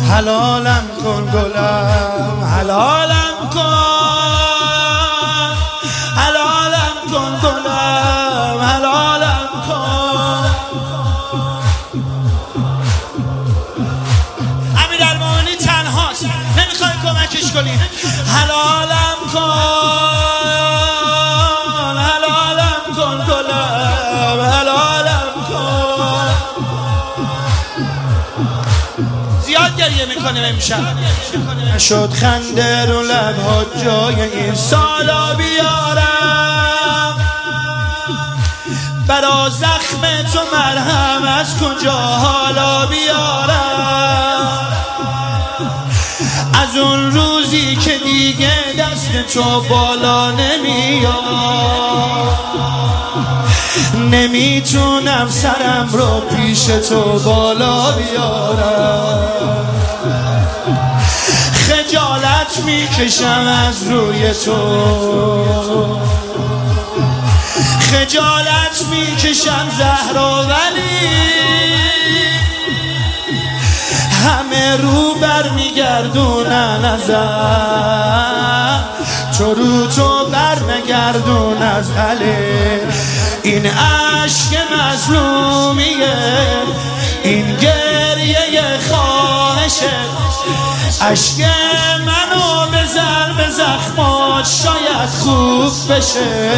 حلالم کن گلم، حلالم کن، حلالم کن گلم، حلالم کن. امیرالمومنین تنهاست، نمیخوای کمکش کنی. حلالم کن، حلالم کن گلم، حلالم کن. زیاد گریه میکنه امشب. نشد خنده رو لبها جای این سالا بیارم، برا زخم تو مرهم از کجا حالا بیارم. از اون روزی که دیگه دست تو بالا نمیاد، نمیتونم سرم رو پیش تو بالا بیارم. خجالت میکشم از روی تو، خجالت میکشم زهرا، ولی همه رو بر میگردونن ازم، تو رو تو بر نگردون از علی. این عشق مظلومیه، این گریه خواهشه، عشق منو بزن به زخمات شاید خوب بشه.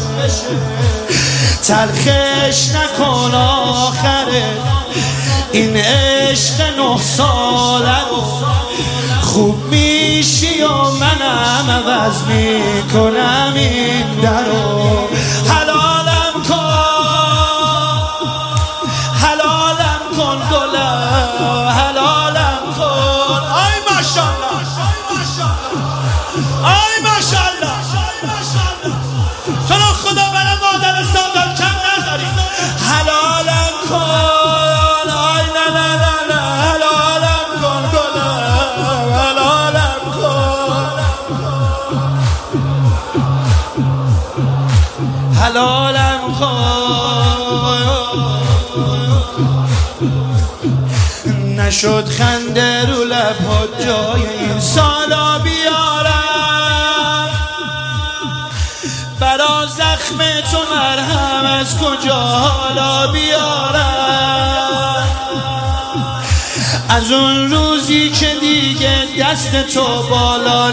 تلخش نکن آخره این عشق 9 ساله رو، خوب میشی و منم عوض میکنم این درو. حلالم کن، حلالم کن گلم، حلالم کن. آی ماشاءالله، آی ماشاءالله، تو رو خدا برای مادر سادات کم نذاری. حلالم کن، آی نه نه نه نه، حلالم کن گلم، حلالم کن، حلالم کن. نشد خنده رو لبها جای این سالا بیارم، برا زخم تو مرهم از کجا حالا بیارم. از اون روزی که دیگه دست تو بالا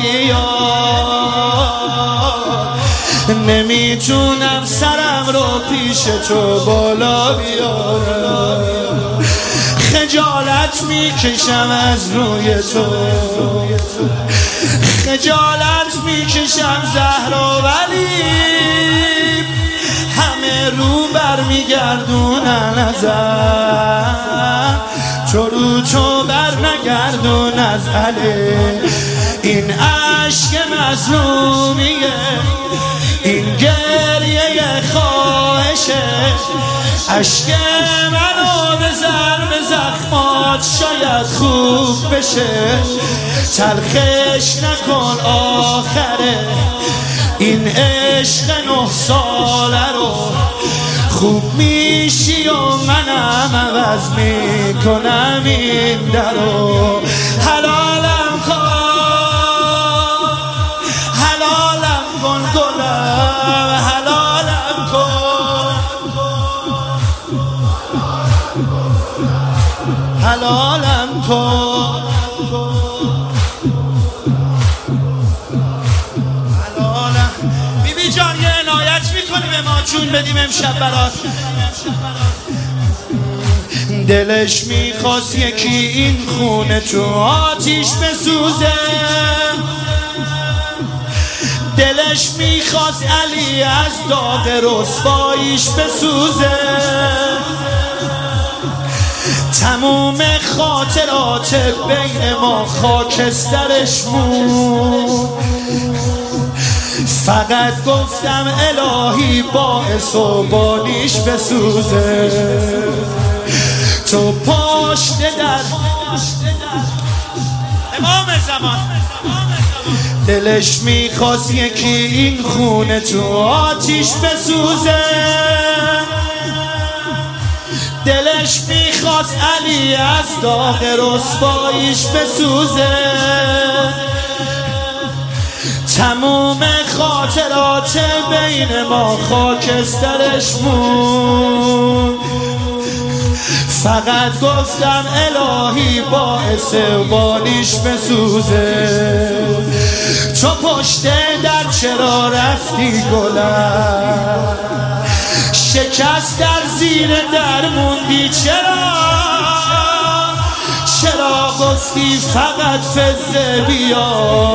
نمیاد، نمیتونم سرم رو پیش تو بالا بیارم. خجالت میکشم از روی تو، خجالت میکشم زهرا، ولی همه رو بر میگردونن ازم، تو رو تو بر نگردون از علی. این عشق مظلومیه، این گریه خواهشه، عشق منو بزن به زخمات شاید خوب بشه. تلخش نکن آخره این عشق 9 ساله رو، خوب میشی و منم عوض میکنم این درو. حلالم کن، حلالم کن گلم، حلالم کن، حلالم کن، حلالم. بیبی جان یه عنایت میکنی به ما جون بدیم امشب برات. دلش میخواست یکی این خونه تو آتیش بسوزه، دلش میخواست علی از داغ رسواییش بسوزه. تموم خاطرات بین ما خاکسترش بود، فقط گفتم الهی باعث و بانیش بسوزه. تو پشت در امام زمان، دلش میخواست یکی این خونه تو آتیش بسوزه، دلش میخواست میخواست علی از داغ رسواییش بسوزه، تموم خاطرات بین ما خاکسترش مون. فقط گفتم الهی باعث بانیش بسوزه، تو پشت در چرا رفتی گلم، شکست در زیر در موندی چرا گفتی فقط فزه بیا،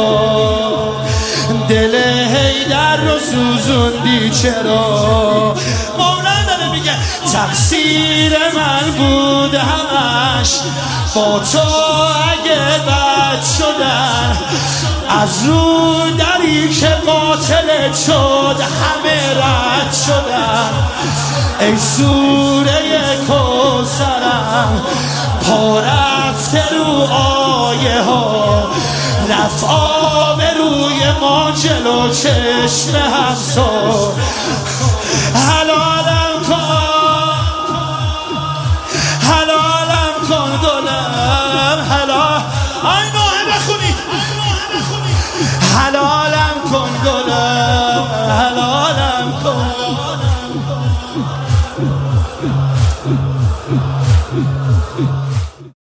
دل حیدر رو سوزوندی چرا. مولانا داره میگه تقصیر من بود همش با تو، اگه بد شدن از رو دری که قاتلت شد همه رد شدن. ای سوره کوثرم پا رفته رو آیه ها، رفت آب روی ما جلو چشم همسا.